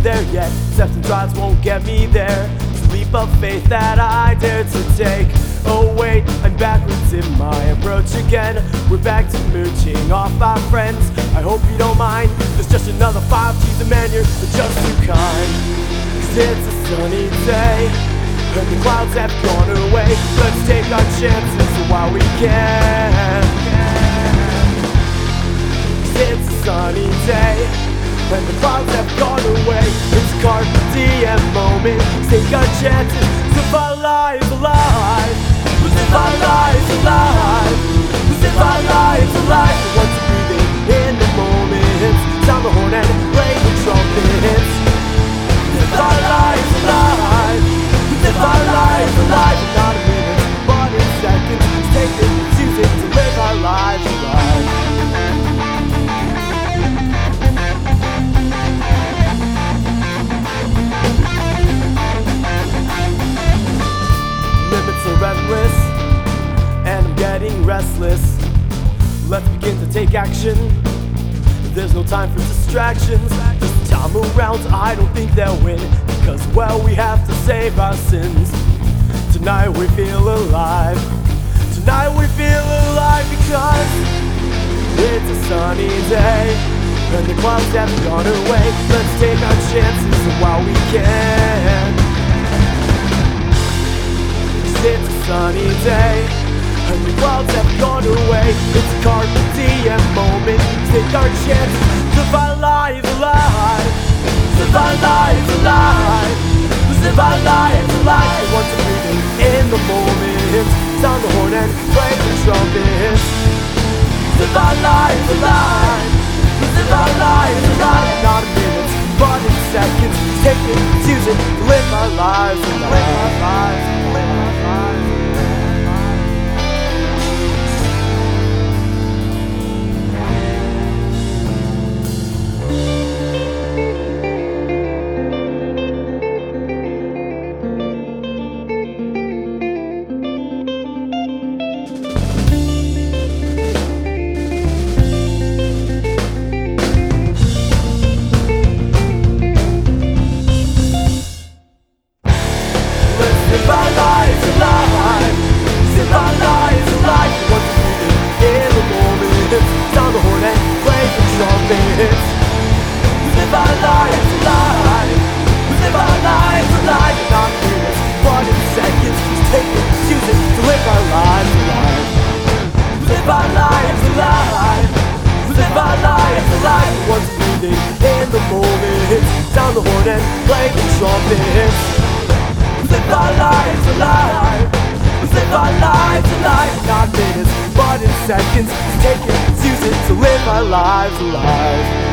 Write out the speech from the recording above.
there yet. Acceptance odds won't get me there. It's a leap of faith that I dare to take. Oh wait, I'm backwards in my approach again. We're back to mooching off our friends. I hope you don't mind. There's just another 5 G's a man, you're just too kind. 'Cause it's a sunny day and the clouds have gone away. Let's take our chances while we can. 'Cause it's a sunny day and the clouds have gone away. It's a carpe diem moment. Take our chances, live our lives alive. Live our lives alive. Live our lives alive. Once breathing in the moment, sound the horn and play the trumpets. Live our lives alive. Live our lives alive. Not a minute, but in seconds. Take it, use it to live our lives alive. Limits are endless, and I'm getting restless. Let's begin to take action. There's no time for distractions. This time around, I don't think they'll win, because, well, we have to save our sins. Tonight we feel alive. Tonight we feel alive because it's a sunny day and the clouds have gone away. Let's take our chances while we can. 'Cause it's a sunny day and the clouds have gone away. It's a carpe diem moment. Take our chances, live our lives alive. Live our lives alive. Live our lives alive. Once we're breathing in the moment, sound the horn and play the trumpets. Live our lives alive. Live our lives alive. Not in minutes, but in seconds. Take it, use it, live our lives alive. Live our lives, live our lives. Live our lives alive. Live our lives alive. Once we're breathing in the moment, sound the horn and play the trumpets. Live our lives alive. Live our lives alive. Not minutes, but in seconds. Just take it, use it to live our lives alive. Live our lives alive. Live our lives alive. Once we're breathing in the moment, sound the horn and play the trumpets. Live our lives alive. Live our lives alive. Not minutes, but in seconds. Take it, use it to live our lives alive.